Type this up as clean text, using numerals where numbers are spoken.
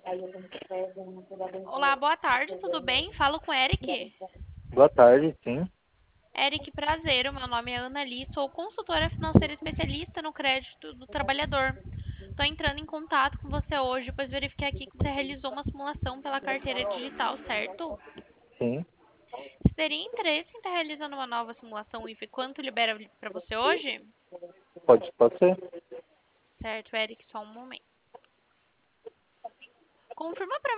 Olá, boa tarde, tudo bem? Falo com o Eric. Boa tarde, sim. Eric, prazer, o meu nome é Ana Lee, sou consultora financeira especialista no crédito do trabalhador. Estou entrando em contato com você hoje, pois verifiquei aqui que você realizou uma simulação pela carteira digital, certo? Sim, Você teria interesse em estar realizando uma nova simulação e ver quanto libera para você hoje? pode ser. Certo, Eric, só um momento. Confirma para